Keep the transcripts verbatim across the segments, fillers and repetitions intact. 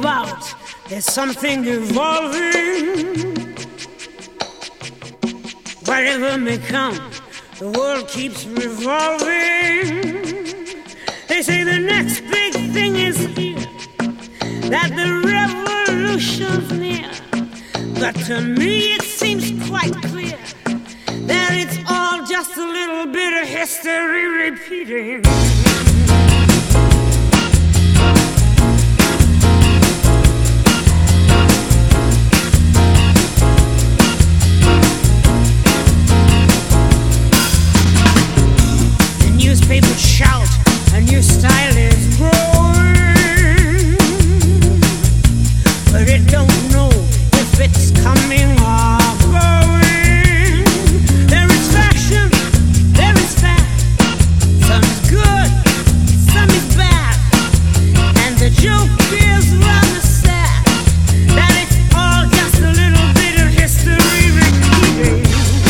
about. There's something evolving. Whatever may come, the world keeps revolving. They say the next big thing is here, that the revolution's near. But to me it seems quite clear that it's all just a little bit of history repeating. Newspapers shout, a new style is growing, but it don't know if it's coming or going. There is fashion, there is fact. Some is good, some is bad, and the joke is rather sad that it's all just a little bit of history repeating.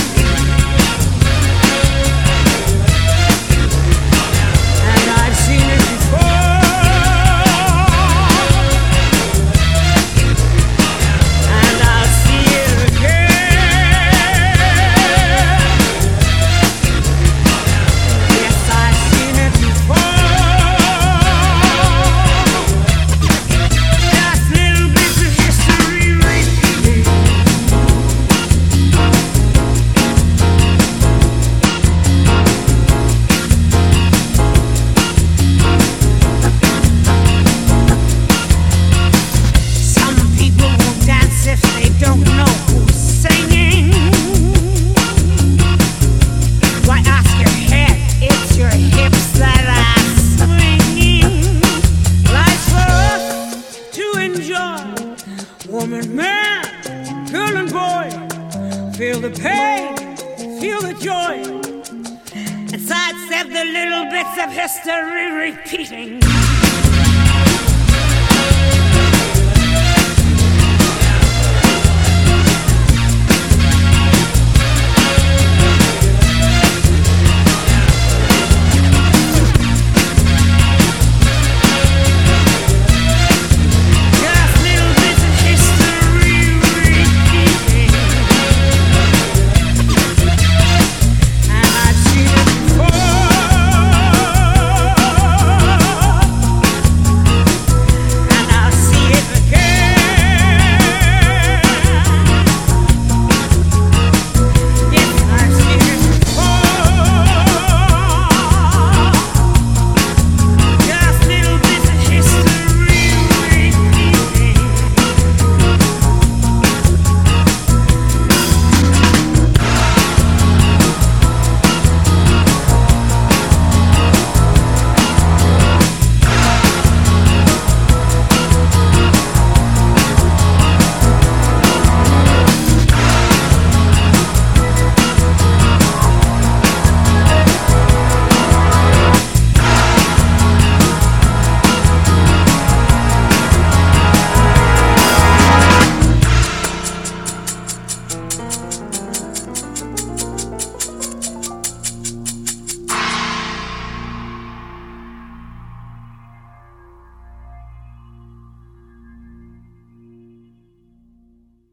Woman, man, girl and boy, feel the pain, feel the joy, and sidestep the little bits of history repeating.